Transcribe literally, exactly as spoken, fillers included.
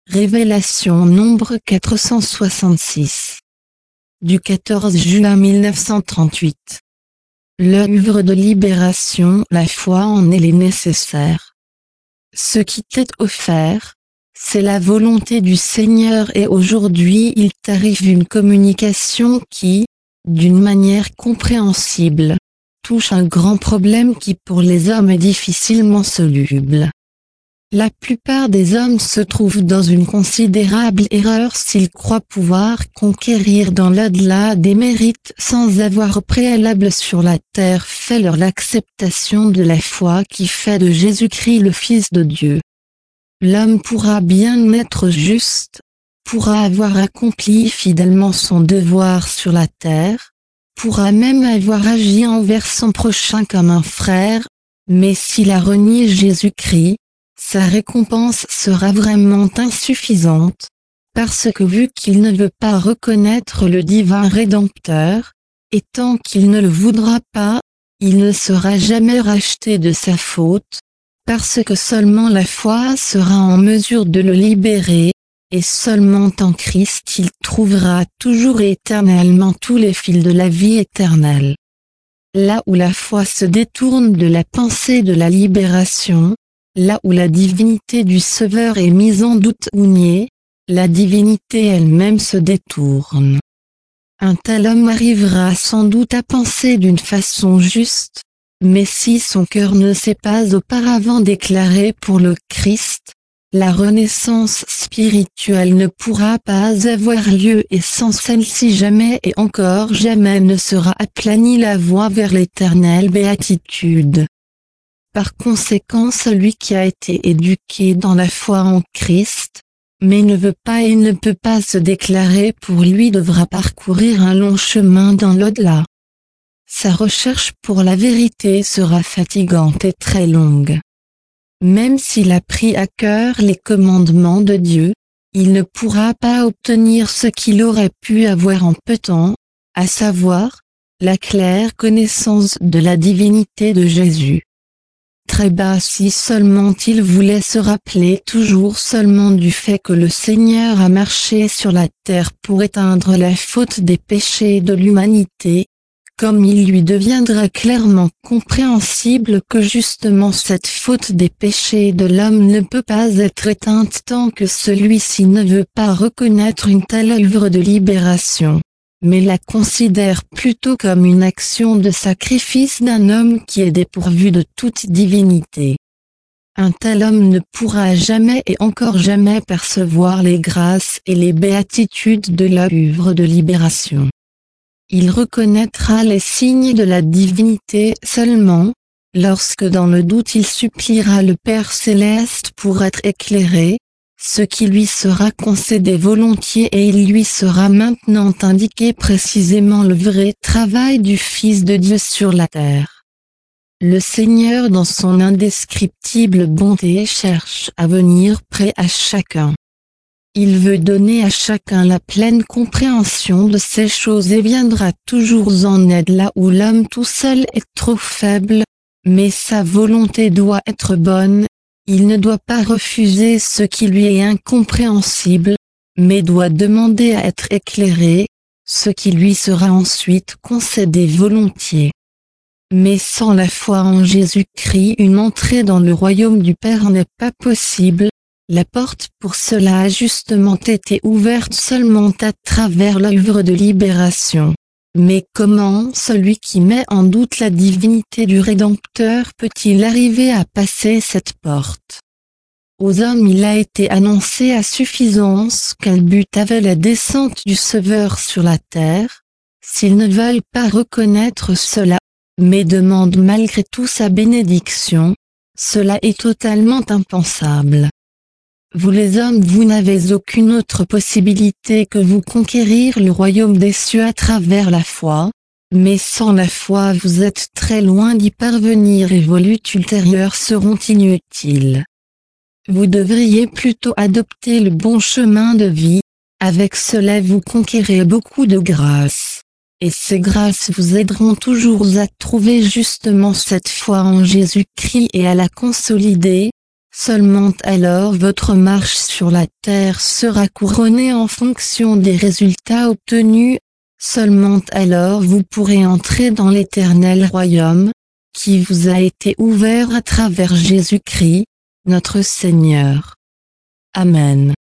Révélation Nombre quatre cent soixante-six. Du quatorze juin mille neuf cent trente-huit. L'œuvre de libération, la foi en elle est nécessaire. Ce qui t'est offert, c'est la volonté du Seigneur et aujourd'hui il t'arrive une communication qui, d'une manière compréhensible, touche un grand problème qui pour les hommes est difficilement soluble. La plupart des hommes se trouvent dans une considérable erreur s'ils croient pouvoir conquérir dans l'au-delà des mérites sans avoir au préalable sur la terre fait leur l'acceptation de la foi qui fait de Jésus-Christ le Fils de Dieu. L'homme pourra bien être juste, pourra avoir accompli fidèlement son devoir sur la terre, pourra même avoir agi envers son prochain comme un frère, mais s'il a renié Jésus-Christ, sa récompense sera vraiment insuffisante, parce que vu qu'il ne veut pas reconnaître le divin Rédempteur, et tant qu'il ne le voudra pas, il ne sera jamais racheté de sa faute, parce que seulement la foi sera en mesure de le libérer, et seulement en Christ il trouvera toujours et éternellement tous les fils de la vie éternelle. Là où la foi se détourne de la pensée de la libération, là où la divinité du Sauveur est mise en doute ou niée, la divinité elle-même se détourne. Un tel homme arrivera sans doute à penser d'une façon juste, mais si son cœur ne s'est pas auparavant déclaré pour le Christ, la renaissance spirituelle ne pourra pas avoir lieu et sans celle-ci jamais et encore jamais ne sera aplanie la voie vers l'éternelle béatitude. Par conséquent celui qui a été éduqué dans la foi en Christ, mais ne veut pas et ne peut pas se déclarer pour lui devra parcourir un long chemin dans l'au-delà. Sa recherche pour la vérité sera fatigante et très longue. Même s'il a pris à cœur les commandements de Dieu, il ne pourra pas obtenir ce qu'il aurait pu avoir en peu de temps, à savoir, la claire connaissance de la divinité de Jésus. Très bas si seulement il voulait se rappeler toujours seulement du fait que le Seigneur a marché sur la terre pour éteindre la faute des péchés de l'humanité, comme il lui deviendra clairement compréhensible que justement cette faute des péchés de l'homme ne peut pas être éteinte tant que celui-ci ne veut pas reconnaître une telle œuvre de libération, mais la considère plutôt comme une action de sacrifice d'un homme qui est dépourvu de toute divinité. Un tel homme ne pourra jamais et encore jamais percevoir les grâces et les béatitudes de l'œuvre de libération. Il reconnaîtra les signes de la divinité seulement, lorsque dans le doute il suppliera le Père Céleste pour être éclairé, ce qui lui sera concédé volontiers et il lui sera maintenant indiqué précisément le vrai travail du Fils de Dieu sur la terre. Le Seigneur dans son indescriptible bonté cherche à venir près à chacun. Il veut donner à chacun la pleine compréhension de ces choses et viendra toujours en aide là où l'homme tout seul est trop faible, mais sa volonté doit être bonne. Il ne doit pas refuser ce qui lui est incompréhensible, mais doit demander à être éclairé, ce qui lui sera ensuite concédé volontiers. Mais sans la foi en Jésus-Christ une entrée dans le royaume du Père n'est pas possible, la porte pour cela a justement été ouverte seulement à travers l'œuvre de libération. Mais comment celui qui met en doute la divinité du Rédempteur peut-il arriver à passer cette porte? Aux hommes il a été annoncé à suffisance quel but avait la descente du Sauveur sur la terre, s'ils ne veulent pas reconnaître cela, mais demandent malgré tout sa bénédiction, cela est totalement impensable. Vous les hommes vous n'avez aucune autre possibilité que vous conquérir le royaume des cieux à travers la foi, mais sans la foi vous êtes très loin d'y parvenir et vos luttes ultérieures seront inutiles. Vous devriez plutôt adopter le bon chemin de vie, avec cela vous conquérez beaucoup de grâces, et ces grâces vous aideront toujours à trouver justement cette foi en Jésus-Christ et à la consolider, Seulement alors votre marche sur la terre sera couronnée en fonction des résultats obtenus, seulement alors vous pourrez entrer dans l'éternel royaume, qui vous a été ouvert à travers Jésus-Christ, notre Seigneur. Amen.